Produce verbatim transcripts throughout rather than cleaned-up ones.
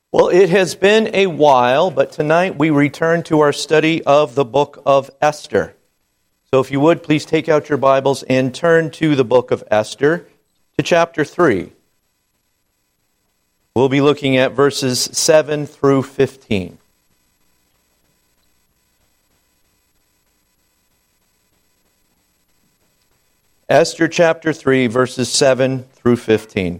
Well, it has been a while, but tonight we return to our study of the book of Esther. So if you would, please take out your Bibles and turn to the book of Esther, to chapter three. We'll be looking at verses seven through fifteen. Esther chapter three, verses seven through fifteen.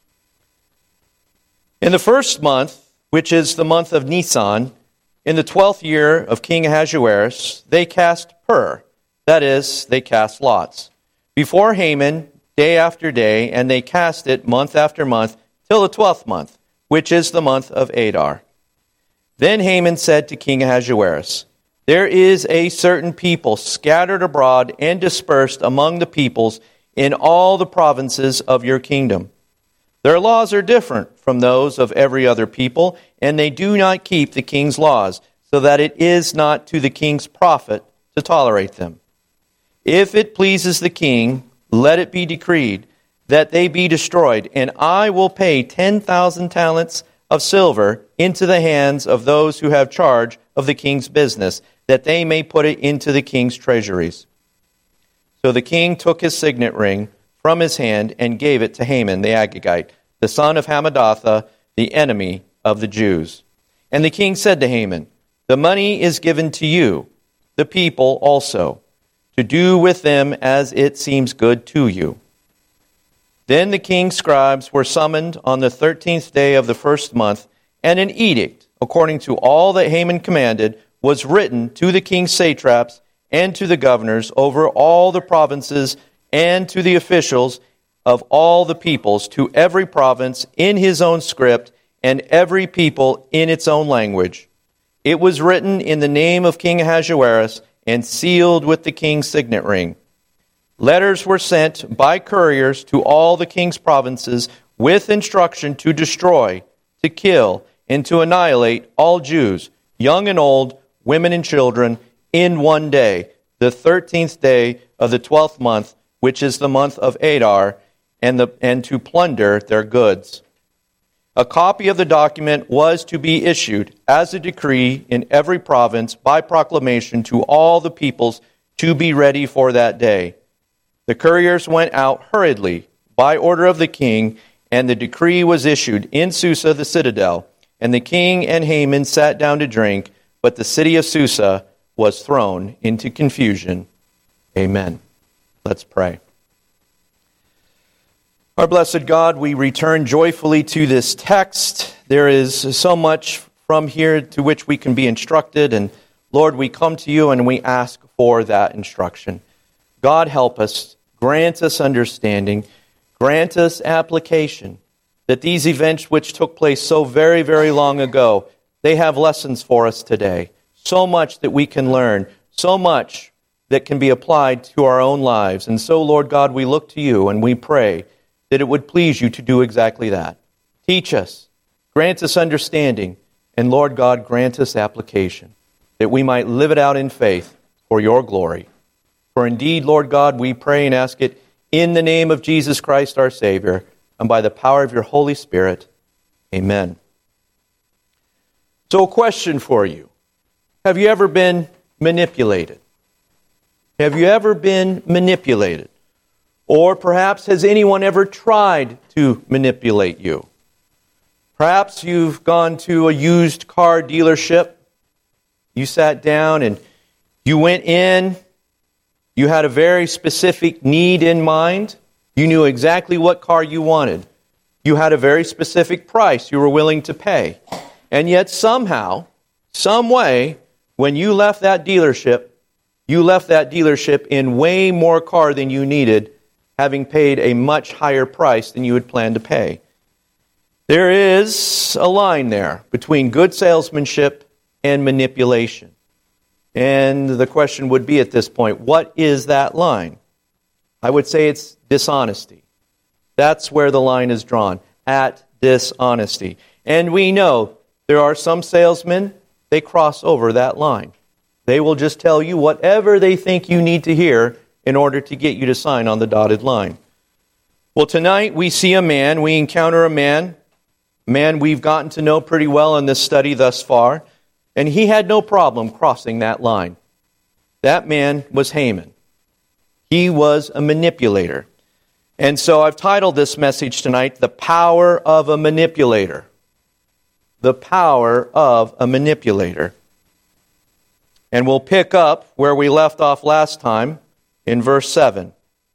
In the first month, which is the month of Nisan, in the twelfth year of King Ahasuerus, they cast pur, that is, they cast lots, before Haman day after day, and they cast it month after month, till the twelfth month, which is the month of Adar. Then Haman said to King Ahasuerus, "There is a certain people scattered abroad and dispersed among the peoples in all the provinces of your kingdom. Their laws are different from those of every other people, and they do not keep the king's laws, so that it is not to the king's profit to tolerate them. If it pleases the king, let it be decreed that they be destroyed, and I will pay ten thousand talents of silver into the hands of those who have charge of the king's business, that they may put it into the king's treasuries." So the king took his signet ring from his hand and gave it to Haman the Agagite, the son of Hammedatha, the enemy of the Jews. And the king said to Haman, "The money is given to you, the people also, to do with them as it seems good to you." Then the king's scribes were summoned on the thirteenth day of the first month, and an edict, according to all that Haman commanded, was written to the king's satraps and to the governors over all the provinces and to the officials of all the peoples, to every province in his own script and every people in its own language. It was written in the name of King Ahasuerus and sealed with the king's signet ring. Letters were sent by couriers to all the king's provinces with instruction to destroy, to kill, and to annihilate all Jews, young and old, women and children, in one day, the thirteenth day of the twelfth month, which is the month of Adar, and, the, and to plunder their goods. A copy of the document was to be issued as a decree in every province by proclamation to all the peoples to be ready for that day. The couriers went out hurriedly by order of the king, and the decree was issued in Susa the citadel. And the king and Haman sat down to drink, but the city of Susa was thrown into confusion. Amen. Let's pray. Our blessed God, we return joyfully to this text. There is so much from here to which we can be instructed, and Lord, we come to you and we ask for that instruction. God, help us, grant us understanding, grant us application, that these events which took place so very, very long ago, they have lessons for us today. So much that we can learn, so much that can be applied to our own lives. And so, Lord God, we look to you and we pray that it would please you to do exactly that. Teach us, grant us understanding, and Lord God, grant us application, that we might live it out in faith for your glory. For indeed, Lord God, we pray and ask it in the name of Jesus Christ our Savior, and by the power of your Holy Spirit. Amen. So a question for you. Have you ever been manipulated? Have you ever been manipulated? Or perhaps has anyone ever tried to manipulate you? Perhaps you've gone to a used car dealership. You sat down and you went in. You had a very specific need in mind. You knew exactly what car you wanted. You had a very specific price you were willing to pay. And yet somehow, some way, when you left that dealership, you left that dealership in way more car than you needed, having paid a much higher price than you had planned to pay. There is a line there between good salesmanship and manipulation. And the question would be at this point, what is that line? I would say it's dishonesty. That's where the line is drawn, at dishonesty. And we know there are some salesmen, they cross over that line. They will just tell you whatever they think you need to hear in order to get you to sign on the dotted line. Well, tonight we see a man, we encounter a man a man we've gotten to know pretty well in this study thus far, and he had no problem crossing that line. That man was Haman. He was a manipulator. And so I've titled this message tonight, The Power of a Manipulator. The Power of a Manipulator. And we'll pick up where we left off last time in verse seven.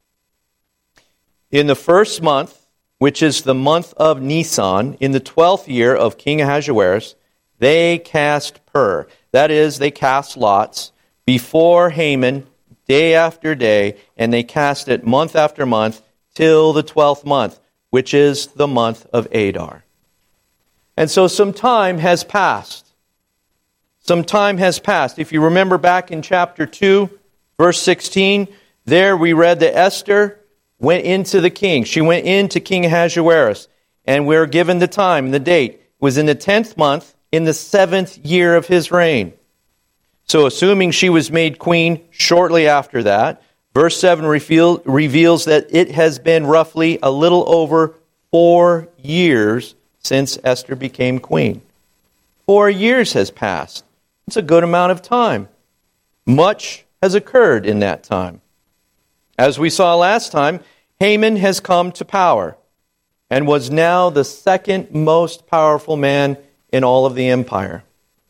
In the first month, which is the month of Nisan, in the twelfth year of King Ahasuerus, they cast pur. That is, they cast lots before Haman day after day, and they cast it month after month till the twelfth month, which is the month of Adar. And so some time has passed. Some time has passed. If you remember back in chapter two, verse sixteen, there we read that Esther went into the king. She went into King Ahasuerus, and we're given the time and the date. It was in the tenth month, in the seventh year of his reign. So assuming she was made queen shortly after that, verse seven reveal, reveals that it has been roughly a little over four years since Esther became queen. Four years has passed. It's a good amount of time. Much has occurred in that time. As we saw last time, Haman has come to power and was now the second most powerful man in all of the empire.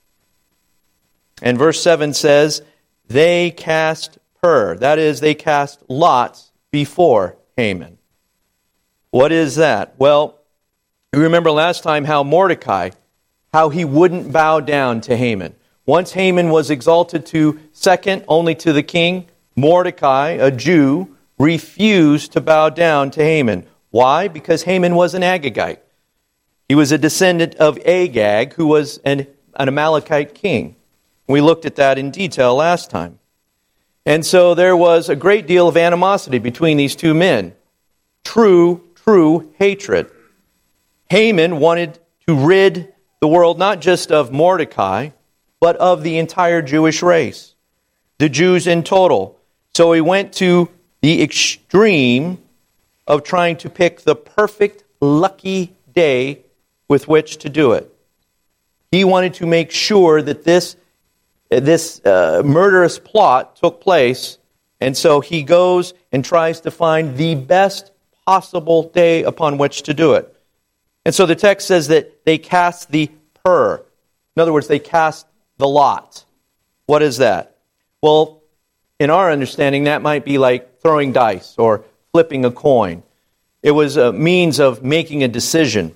And verse seven says, they cast pur. That is, they cast lots before Haman. What is that? Well, you remember last time how Mordecai, how he wouldn't bow down to Haman. Once Haman was exalted to second only to the king, Mordecai, a Jew, refused to bow down to Haman. Why? Because Haman was an Agagite. He was a descendant of Agag, who was an, an Amalekite king. We looked at that in detail last time. And so there was a great deal of animosity between these two men. True, true hatred. Haman wanted to rid the world not just of Mordecai, but of the entire Jewish race, the Jews in total. So he went to the extreme of trying to pick the perfect, lucky day with which to do it. He wanted to make sure that this, this uh, murderous plot took place, and so he goes and tries to find the best possible day upon which to do it. And so the text says that they cast the pur. In other words, they cast the lot. What is that? Well, in our understanding, that might be like throwing dice or flipping a coin. It was a means of making a decision.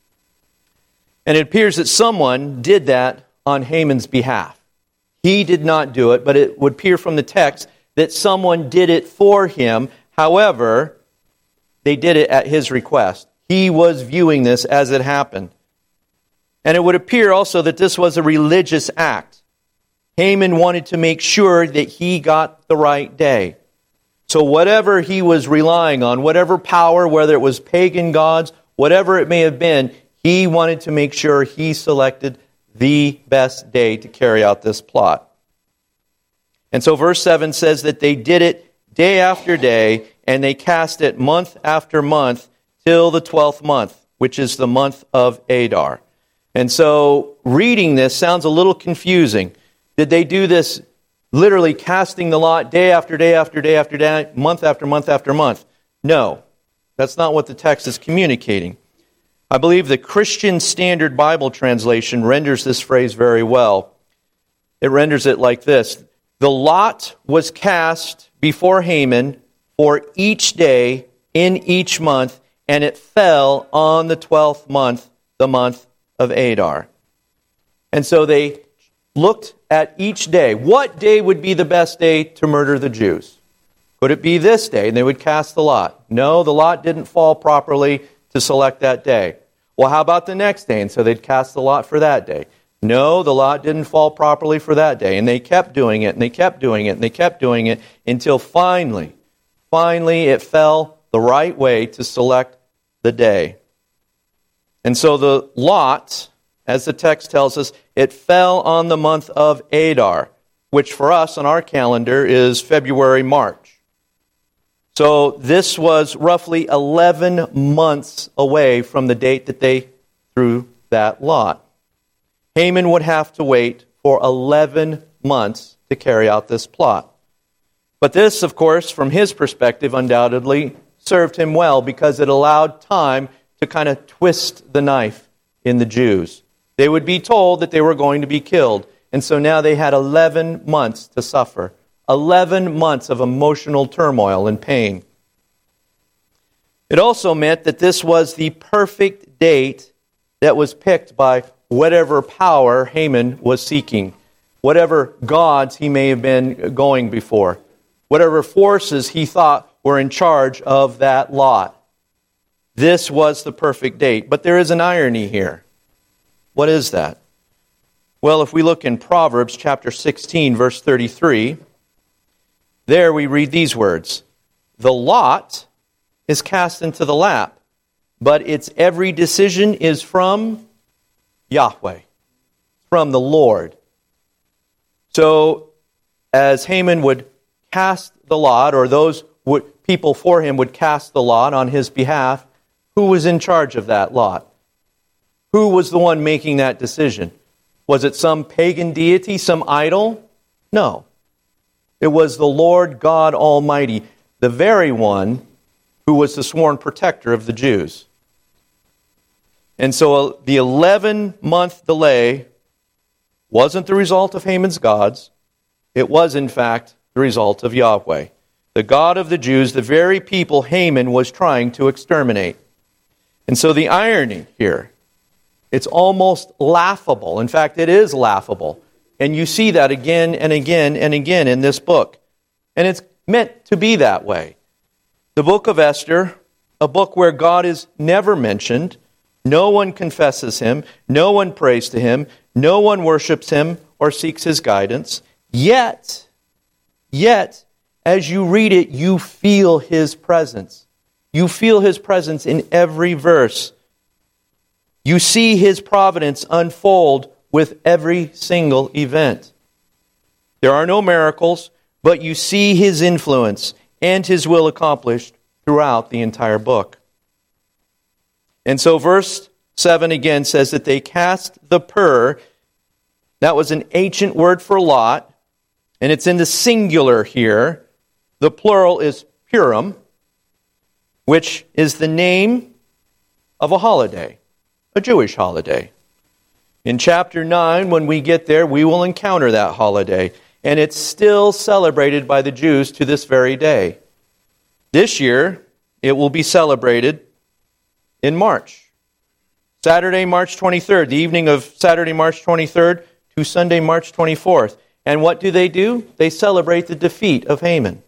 And it appears that someone did that on Haman's behalf. He did not do it, but it would appear from the text that someone did it for him. However, they did it at his request. He was viewing this as it happened. And it would appear also that this was a religious act. Haman wanted to make sure that he got the right day. So whatever he was relying on, whatever power, whether it was pagan gods, whatever it may have been, he wanted to make sure he selected the best day to carry out this plot. And so verse seven says that they did it day after day, and they cast it month after month till the twelfth month, which is the month of Adar. And so reading this sounds a little confusing. Did they do this literally casting the lot day after day after day after day, month after month after month? No, that's not what the text is communicating. I believe the Christian Standard Bible Translation renders this phrase very well. It renders it like this: the lot was cast before Haman for each day in each month, and it fell on the twelfth month, the month of Adar. And so they looked at each day. What day would be the best day to murder the Jews? Could it be this day? And they would cast the lot. No, the lot didn't fall properly to select that day. Well, how about the next day? And so they'd cast the lot for that day. No, the lot didn't fall properly for that day. And they kept doing it, and they kept doing it, and they kept doing it until finally, finally it fell the right way to select the day. And so the lot, as the text tells us, it fell on the month of Adar, which for us on our calendar is February, March. So this was roughly eleven months away from the date that they through that lot. Haman would have to wait for eleven months to carry out this plot. But this, of course, from his perspective, undoubtedly served him well because it allowed time to kind of twist the knife in the Jews. They would be told that they were going to be killed. And so now they had eleven months to suffer. eleven months of emotional turmoil and pain. It also meant that this was the perfect date that was picked by whatever power Haman was seeking, whatever gods he may have been going before, whatever forces he thought were in charge of that lot. This was the perfect date. But there is an irony here. What is that? Well, if we look in Proverbs chapter sixteen, verse thirty-three, there we read these words, "The lot is cast into the lap, but its every decision is from Yahweh, from the Lord." So, as Haman would cast the lot, or those would, people for him would cast the lot on his behalf, who was in charge of that lot? Who was the one making that decision? Was it some pagan deity, some idol? No. It was the Lord God Almighty, the very one who was the sworn protector of the Jews. And so the eleven-month delay wasn't the result of Haman's gods. It was, in fact, the result of Yahweh, the God of the Jews, the very people Haman was trying to exterminate. And so the irony here, it's almost laughable. In fact, it is laughable. And you see that again and again and again in this book. And it's meant to be that way. The book of Esther, a book where God is never mentioned, no one confesses him, no one prays to him, no one worships him or seeks his guidance. Yet, yet, as you read it, you feel his presence. You feel his presence in every verse. You see his providence unfold with every single event. There are no miracles, but you see his influence and his will accomplished throughout the entire book. And so verse seven again says that they cast the pur. That was an ancient word for lot, and it's in the singular here. The plural is Purim, which is the name of a holiday, a Jewish holiday. In chapter nine, when we get there, we will encounter that holiday, and it's still celebrated by the Jews to this very day. This year, it will be celebrated in March. Saturday, March twenty-third, the evening of Saturday, March twenty-third to Sunday, March twenty-fourth. And what do they do? They celebrate the defeat of Haman.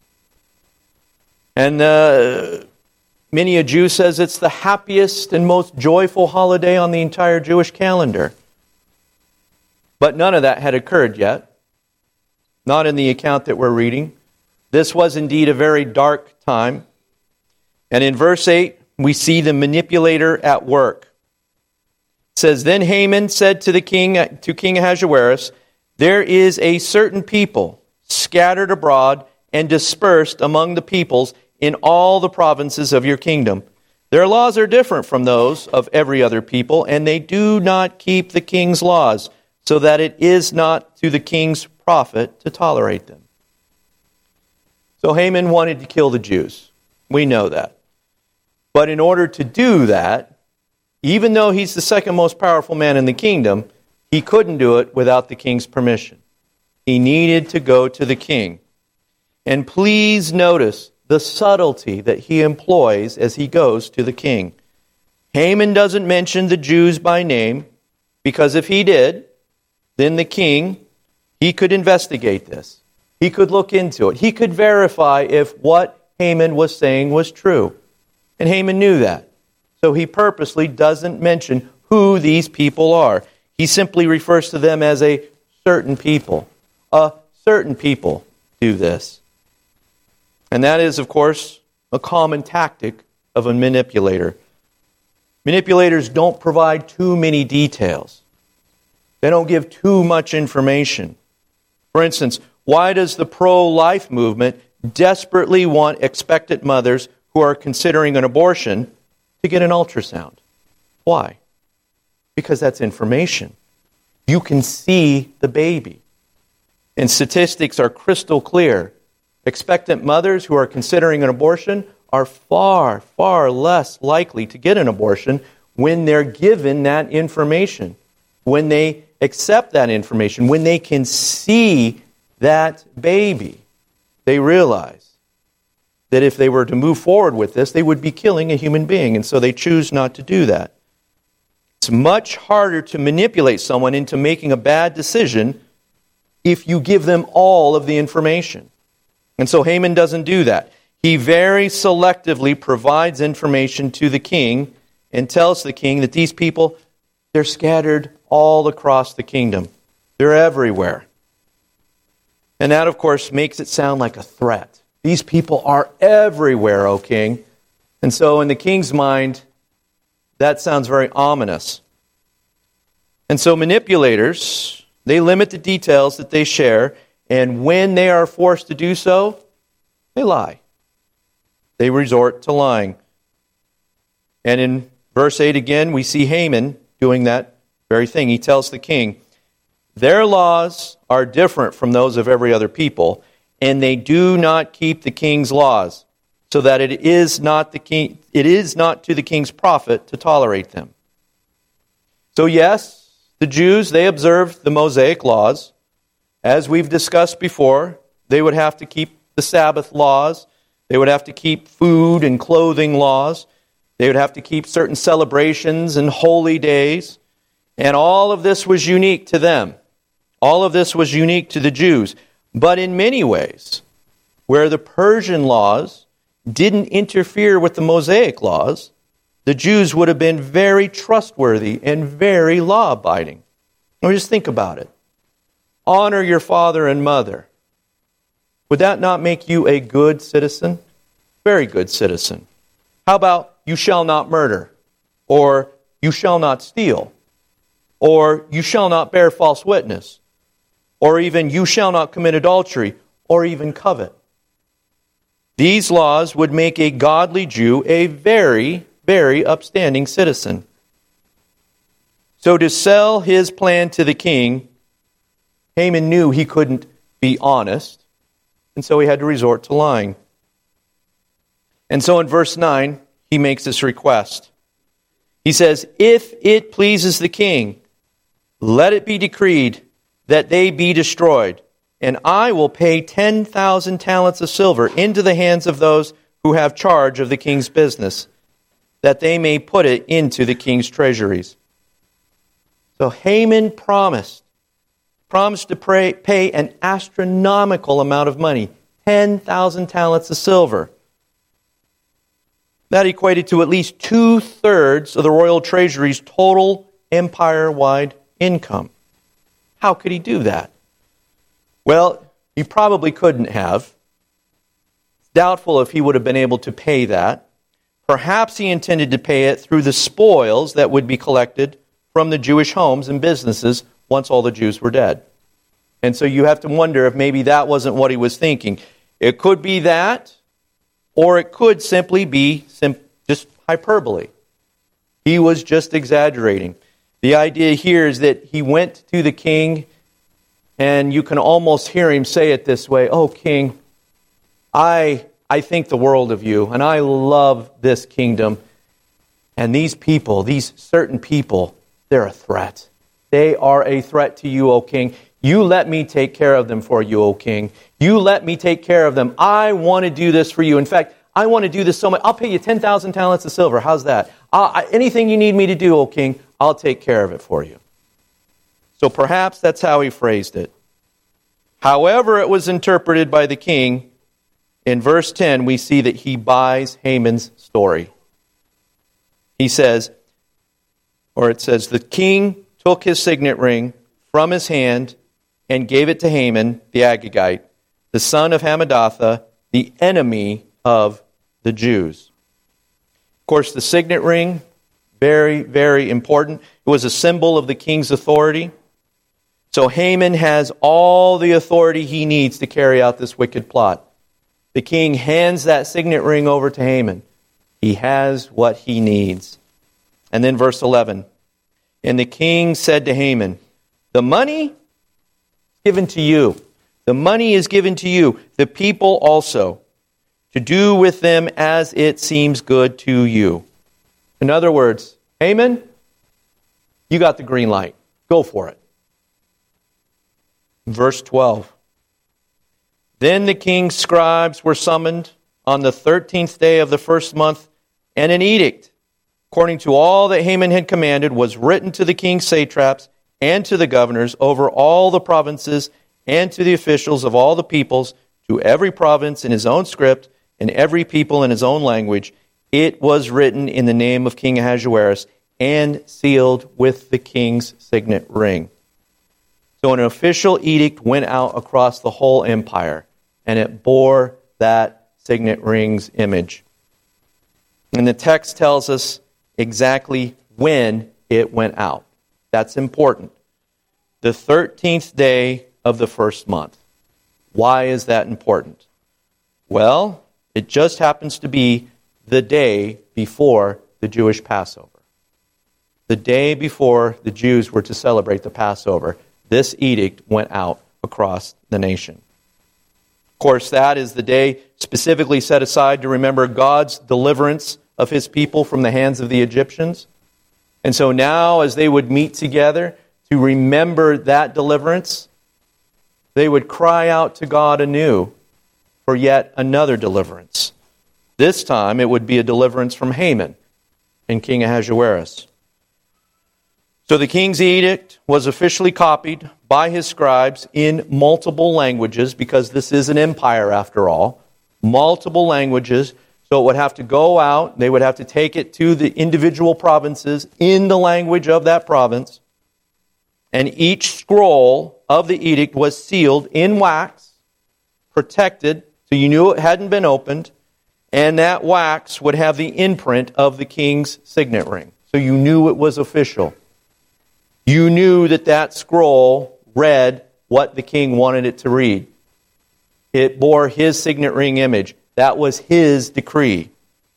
And uh, many a Jew says it's the happiest and most joyful holiday on the entire Jewish calendar. But none of that had occurred yet. Not in the account that we're reading. This was indeed a very dark time. And in verse eight, we see the manipulator at work. It says, "Then Haman said to the king, to King Ahasuerus, there is a certain people scattered abroad and dispersed among the peoples in all the provinces of your kingdom. Their laws are different from those of every other people, and they do not keep the king's laws, so that it is not to the king's profit to tolerate them." So Haman wanted to kill the Jews. We know that. But in order to do that, even though he's the second most powerful man in the kingdom, he couldn't do it without the king's permission. He needed to go to the king. And please notice the subtlety that he employs as he goes to the king. Haman doesn't mention the Jews by name, because if he did, then the king, he could investigate this. He could look into it. He could verify if what Haman was saying was true. And Haman knew that. So he purposely doesn't mention who these people are. He simply refers to them as a certain people. A certain people do this. And that is, of course, a common tactic of a manipulator. Manipulators don't provide too many details. They don't give too much information. For instance, why does the pro-life movement desperately want expectant mothers who are considering an abortion to get an ultrasound? Why? Because that's information. You can see the baby. And statistics are crystal clear. Expectant mothers who are considering an abortion are far, far less likely to get an abortion when they're given that information, when they accept that information, when they can see that baby. They realize that if they were to move forward with this, they would be killing a human being, and so they choose not to do that. It's much harder to manipulate someone into making a bad decision if you give them all of the information. And so Haman doesn't do that. He very selectively provides information to the king and tells the king that these people, they're scattered all across the kingdom. They're everywhere. And that, of course, makes it sound like a threat. These people are everywhere, O king. And so in the king's mind, that sounds very ominous. And so manipulators, they limit the details that they share, and when they are forced to do so, they lie. They resort to lying. And in verse eight again, we see Haman doing that very thing. He tells the king, their laws are different from those of every other people, and they do not keep the king's laws, so that it is not the king, it is not to the king's profit to tolerate them. So yes, the Jews, they observed the Mosaic laws. As we've discussed before, they would have to keep the Sabbath laws. They would have to keep food and clothing laws. They would have to keep certain celebrations and holy days. And all of this was unique to them. All of this was unique to the Jews. But in many ways, where the Persian laws didn't interfere with the Mosaic laws, the Jews would have been very trustworthy and very law-abiding. Now just think about it. Honor your father and mother. Would that not make you a good citizen? Very good citizen. How about you shall not murder? Or you shall not steal? Or you shall not bear false witness? Or even you shall not commit adultery? Or even covet? These laws would make a godly Jew a very, very upstanding citizen. So to sell his plan to the king, Haman knew he couldn't be honest, and so he had to resort to lying. And so in verse nine, he makes this request. He says, if it pleases the king, let it be decreed that they be destroyed, and I will pay ten thousand talents of silver into the hands of those who have charge of the king's business, that they may put it into the king's treasuries. So Haman promised, promised to pray, pay an astronomical amount of money, ten thousand talents of silver. That equated to at least two-thirds of the royal treasury's total empire-wide income. How could he do that? Well, he probably couldn't have. It's doubtful if he would have been able to pay that. Perhaps he intended to pay it through the spoils that would be collected from the Jewish homes and businesses once all the Jews were dead. And so you have to wonder if maybe that wasn't what he was thinking. It could be that, or it could simply be sim- just hyperbole. He was just exaggerating. The idea here is that he went to the king, and you can almost hear him say it this way, "Oh, king, I I think the world of you, and I love this kingdom. And these people, these certain people, they're a threat. They are a threat to you, O king. You let me take care of them for you, O king. You let me take care of them. I want to do this for you. In fact, I want to do this so much. I'll pay you ten thousand talents of silver. How's that? I, anything you need me to do, O king, I'll take care of it for you." So perhaps that's how he phrased it. However it was interpreted by the king, in verse ten, we see that he buys Haman's story. He says, or it says, the king took his signet ring from his hand and gave it to Haman the Agagite, the son of Hammedatha, the enemy of the Jews. Of course, the signet ring, very, very important. It was a symbol of the king's authority. So Haman has all the authority he needs to carry out this wicked plot. The king hands that signet ring over to Haman. He has what he needs. And then verse eleven. And the king said to Haman, the money is given to you. The money is given to you, the people also, to do with them as it seems good to you. In other words, Haman, you got the green light. Go for it. Verse twelve. Then the king's scribes were summoned on the thirteenth day of the first month, and an edict, according to all that Haman had commanded, was written to the king's satraps and to the governors over all the provinces and to the officials of all the peoples, to every province in his own script and every people in his own language. It was written in the name of King Ahasuerus and sealed with the king's signet ring. So an official edict went out across the whole empire, and it bore that signet ring's image. And the text tells us exactly when it went out. That's important. The thirteenth day of the first month. Why is that important? Well, it just happens to be the day before the Jewish Passover. The day before the Jews were to celebrate the Passover, this edict went out across the nation. Of course, that is the day specifically set aside to remember God's deliverance of his people from the hands of the Egyptians. And so now, as they would meet together to remember that deliverance, they would cry out to God anew for yet another deliverance. This time it would be a deliverance from Haman and King Ahasuerus. So the king's edict was officially copied by his scribes in multiple languages, because this is an empire after all. Multiple languages. So it would have to go out. They would have to take it to the individual provinces in the language of that province. And each scroll of the edict was sealed in wax, protected, so you knew it hadn't been opened. And that wax would have the imprint of the king's signet ring. So you knew it was official. You knew that that scroll read what the king wanted it to read. It bore his signet ring image. That was his decree.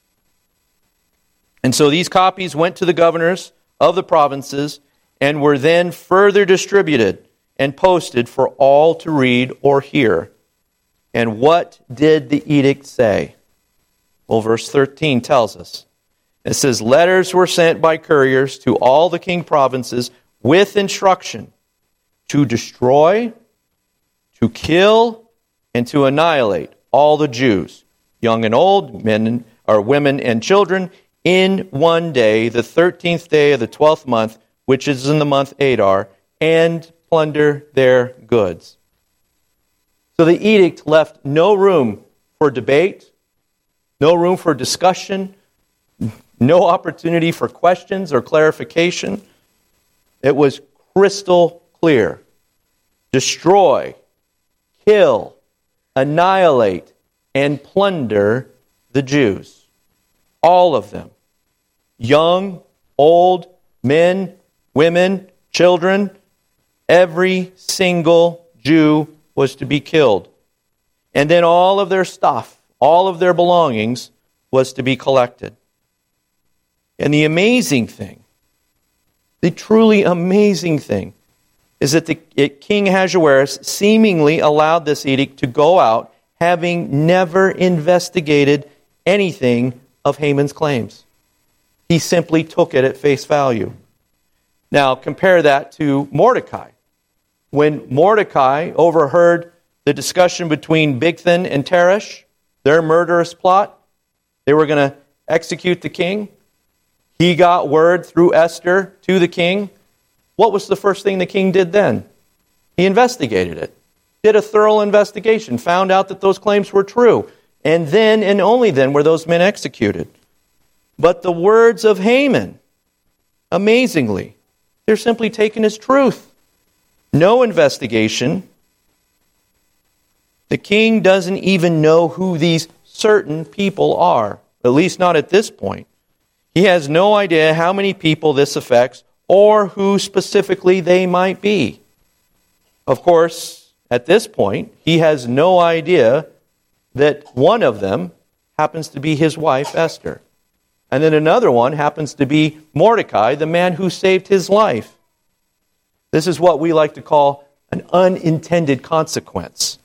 And so these copies went to the governors of the provinces and were then further distributed and posted for all to read or hear. And what did the edict say? Well, verse thirteen tells us. It says, letters were sent by couriers to all the king provinces with instruction to destroy, to kill, and to annihilate all the Jews, young and old, men or women and children, in one day, the thirteenth day of the twelfth month, which is in the month Adar, and plunder their goods. So the edict left no room for debate, no room for discussion, no opportunity for questions or clarification. It was crystal clear. Destroy, kill, annihilate, and plunder the Jews. All of them. Young, old, men, women, children. Every single Jew was to be killed. And then all of their stuff, all of their belongings, was to be collected. And the amazing thing, the truly amazing thing, is that the it, King Ahasuerus seemingly allowed this edict to go out, having never investigated anything of Haman's claims. He simply took it at face value. Now, compare that to Mordecai. When Mordecai overheard the discussion between Bigthan and Teresh, their murderous plot, they were going to execute the king. He got word through Esther to the king. What was the first thing the king did then? He investigated it, did a thorough investigation, found out that those claims were true, and then and only then were those men executed. But the words of Haman, amazingly, they're simply taken as truth. No investigation. The king doesn't even know who these certain people are, at least not at this point. He has no idea how many people this affects or who specifically they might be. Of course, at this point, he has no idea that one of them happens to be his wife, Esther. And then another one happens to be Mordecai, the man who saved his life. This is what we like to call an unintended consequence.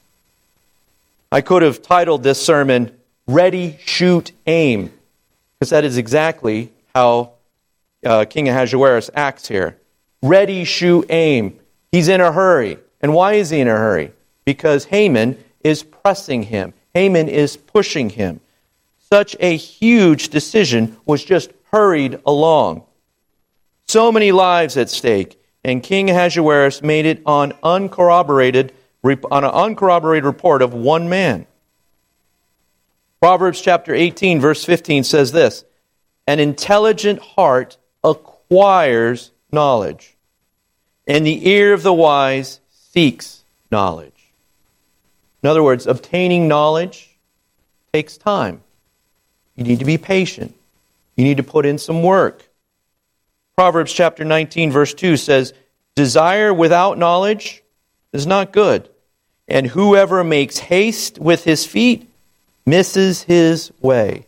I could have titled this sermon, Ready, Shoot, Aim, because that is exactly how uh, King Ahasuerus acts here. Ready, shoot, aim. He's in a hurry. And why is he in a hurry? Because Haman is pressing him. Haman is pushing him. Such a huge decision was just hurried along. So many lives at stake, and King Ahasuerus made it on uncorroborated on an uncorroborated report of one man. Proverbs chapter eighteen, verse fifteen says this, "An intelligent heart acquires knowledge, and the ear of the wise seeks knowledge." In other words, obtaining knowledge takes time. You need to be patient. You need to put in some work. Proverbs chapter nineteen, verse two says, "Desire without knowledge is not good, and whoever makes haste with his feet misses his way."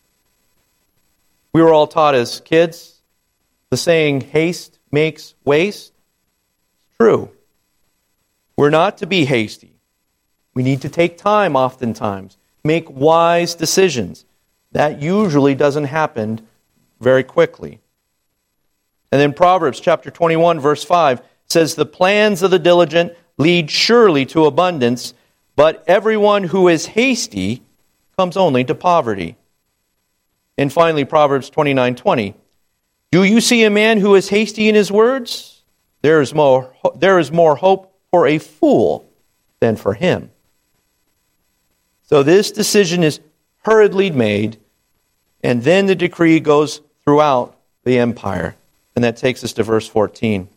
We were all taught as kids the saying, haste makes waste. It's true. We're not to be hasty. We need to take time oftentimes, make wise decisions. That usually doesn't happen very quickly. And then Proverbs chapter twenty-one, verse five says, "The plans of the diligent lead surely to abundance, but everyone who is hasty comes only to poverty." And finally, Proverbs twenty-nine twenty, "Do you see a man who is hasty in his words? There is more, there is more hope for a fool than for him." So this decision is hurriedly made, and then the decree goes throughout the empire. And that takes us to verse fourteen.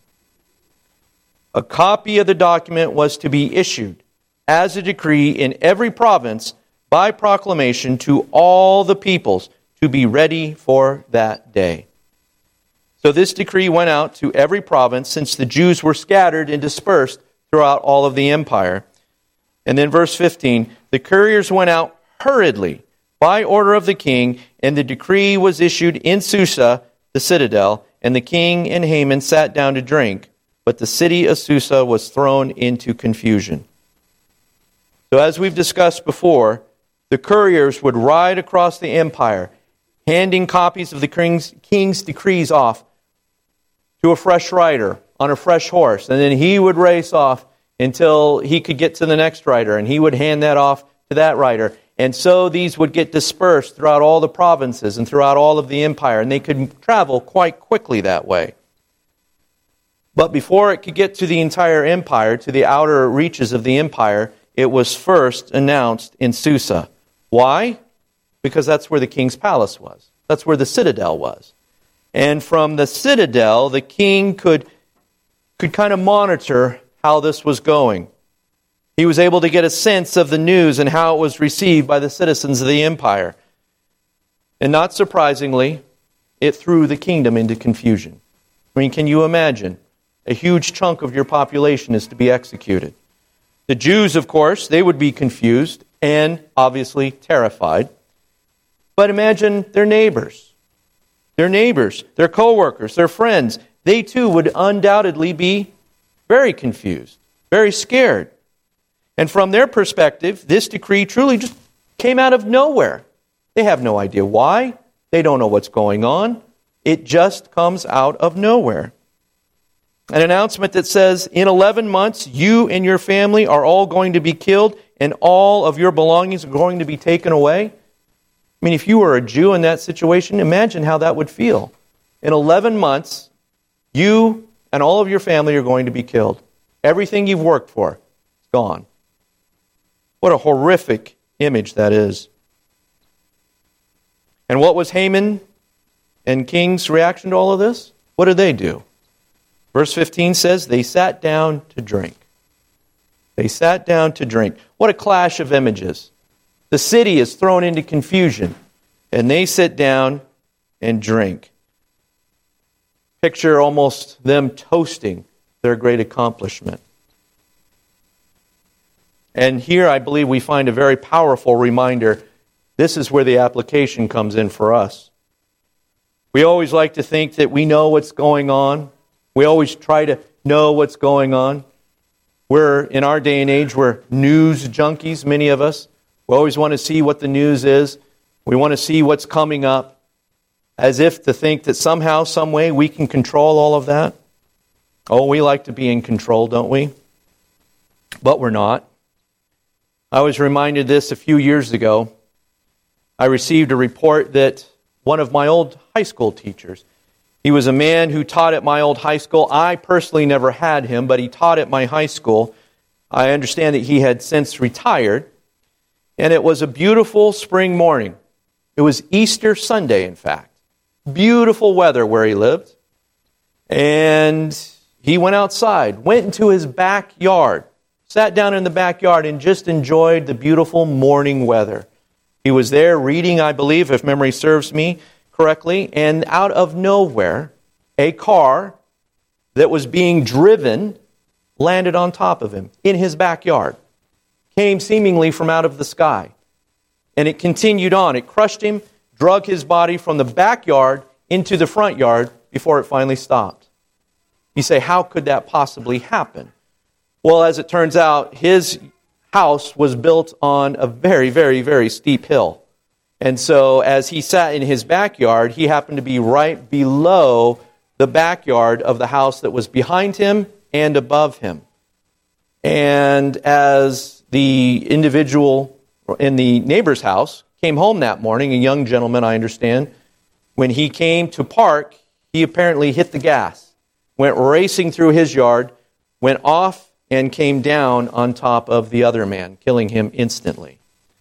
"A copy of the document was to be issued as a decree in every province by proclamation to all the peoples to be ready for that day." So this decree went out to every province, since the Jews were scattered and dispersed throughout all of the empire. And then verse fifteen, "The couriers went out hurriedly by order of the king, and the decree was issued in Susa, the citadel, and the king and Haman sat down to drink, but the city of Susa was thrown into confusion." So as we've discussed before, the couriers would ride across the empire, handing copies of the king's, king's decrees off to a fresh rider on a fresh horse, and then he would race off until he could get to the next rider, and he would hand that off to that rider. And so these would get dispersed throughout all the provinces and throughout all of the empire, and they could travel quite quickly that way. But before it could get to the entire empire, to the outer reaches of the empire, it was first announced in Susa. Why? Because that's where the king's palace was. That's where the citadel was. And from the citadel, the king could, could kind of monitor how this was going. He was able to get a sense of the news and how it was received by the citizens of the empire. And not surprisingly, it threw the kingdom into confusion. I mean, can you imagine? A huge chunk of your population is to be executed. The Jews, of course, they would be confused and obviously terrified. But imagine their neighbors. Their neighbors, their co-workers, their friends. They too would undoubtedly be very confused, very scared. And from their perspective, this decree truly just came out of nowhere. They have no idea why. They don't know what's going on. It just comes out of nowhere. An announcement that says, in eleven months, you and your family are all going to be killed, and all of your belongings are going to be taken away. I mean, if you were a Jew in that situation, imagine how that would feel. In eleven months, you and all of your family are going to be killed. Everything you've worked for is gone. What a horrific image that is. And what was Haman and King's reaction to all of this? What did they do? Verse fifteen says, they sat down to drink. They sat down to drink. What a clash of images. The city is thrown into confusion, and they sit down and drink. Picture almost them toasting their great accomplishment. And here I believe we find a very powerful reminder. This is where the application comes in for us. We always like to think that we know what's going on. We always try to know what's going on. We're, in our day and age, we're news junkies, many of us. We always want to see what the news is. We want to see what's coming up, as if to think that somehow, some way, we can control all of that. Oh, we like to be in control, don't we? But we're not. I was reminded this a few years ago. I received a report that one of my old high school teachers, he was a man who taught at my old high school. I personally never had him, but he taught at my high school. I understand that he had since retired. And it was a beautiful spring morning. It was Easter Sunday, in fact. Beautiful weather where he lived. And he went outside, went into his backyard, sat down in the backyard and just enjoyed the beautiful morning weather. He was there reading, I believe, if memory serves me correctly, and out of nowhere, a car that was being driven landed on top of him in his backyard. Came seemingly from out of the sky. And it continued on. It crushed him, drug his body from the backyard into the front yard before it finally stopped. You say, how could that possibly happen? Well, as it turns out, his house was built on a very, very, very steep hill. And so as he sat in his backyard, he happened to be right below the backyard of the house that was behind him and above him. And as the individual in the neighbor's house came home that morning, a young gentleman, I understand, when he came to park, he apparently hit the gas, went racing through his yard, went off and came down on top of the other man, killing him instantly.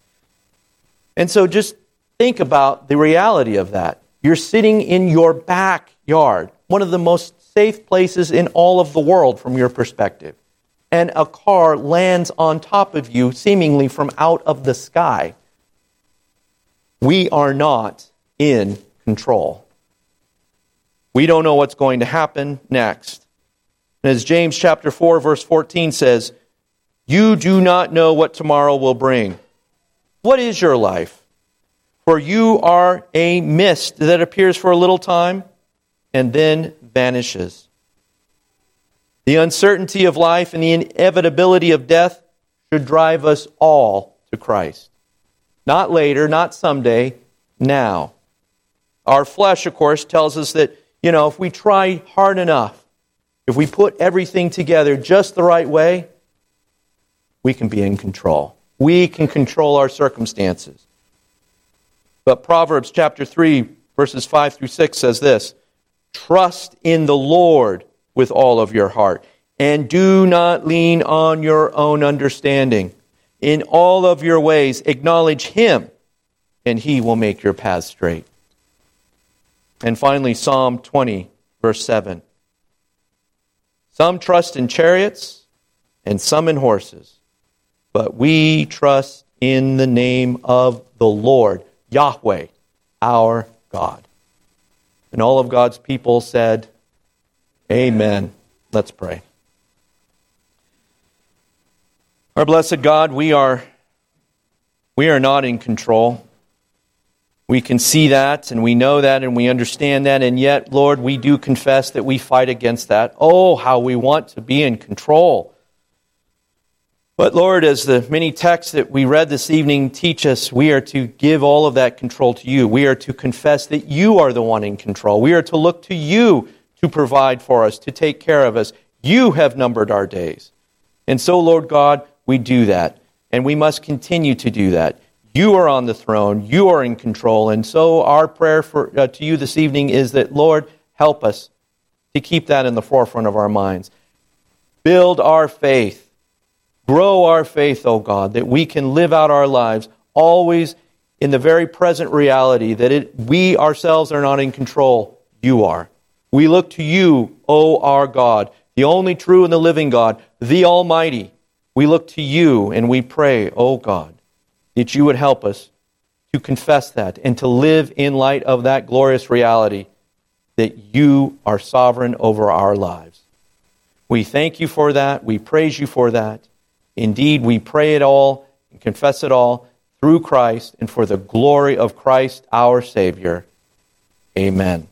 And so just think about the reality of that. You're sitting in your backyard, one of the most safe places in all of the world from your perspective, and a car lands on top of you, seemingly from out of the sky. We are not in control. We don't know what's going to happen next. And as James chapter four, verse fourteen says, you do not know what tomorrow will bring. What is your life? For you are a mist that appears for a little time and then vanishes. The uncertainty of life and the inevitability of death should drive us all to Christ. Not later, not someday, now. Our flesh, of course, tells us that, you know, if we try hard enough, if we put everything together just the right way, we can be in control. We can control our circumstances. But Proverbs chapter three, verses five through six says this, trust in the Lord with all of your heart, and do not lean on your own understanding. In all of your ways, acknowledge Him, and He will make your path straight. And finally, Psalm twenty, verse seven. Some trust in chariots, and some in horses, but we trust in the name of the Lord, Yahweh, our God. And all of God's people said, amen. Let's pray. Our blessed God, we are, we are not in control. We can see that, and we know that, and we understand that, and yet, Lord, we do confess that we fight against that. Oh, how we want to be in control. But Lord, as the many texts that we read this evening teach us, we are to give all of that control to you. We are to confess that you are the one in control. We are to look to you to provide for us, to take care of us. You have numbered our days. And so, Lord God, we do that. And we must continue to do that. You are on the throne. You are in control. And so our prayer for, uh, to you this evening is that, Lord, help us to keep that in the forefront of our minds. Build our faith. Grow our faith, O God, that we can live out our lives always in the very present reality that it, we ourselves are not in control. You are. We look to you, O our God, the only true and the living God, the Almighty. We look to you and we pray, O God, that you would help us to confess that and to live in light of that glorious reality that you are sovereign over our lives. We thank you for that. We praise you for that. Indeed, we pray it all and confess it all through Christ and for the glory of Christ our Savior. Amen.